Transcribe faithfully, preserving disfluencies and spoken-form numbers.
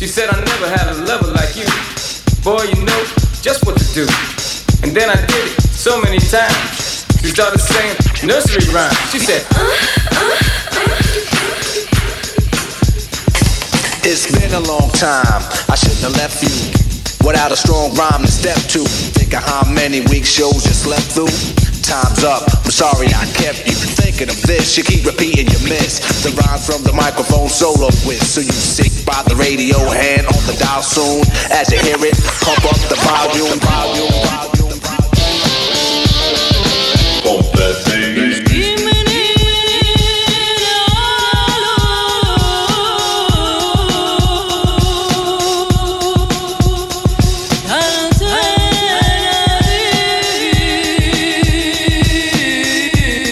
She said I never had a lover like you. Boy, you know just what to do. And then I did it so many times. She started saying nursery rhymes. She said, it's been a long time, I shouldn't have left you without a strong rhyme to step to. Think of how many week shows you slept through. Time's up, I'm sorry I kept you thinking of this. You keep repeating you miss the rhymes from the microphone solo with. So you sit by the radio, hand on the dial soon. As you hear it, pump up the volume, volume, volume.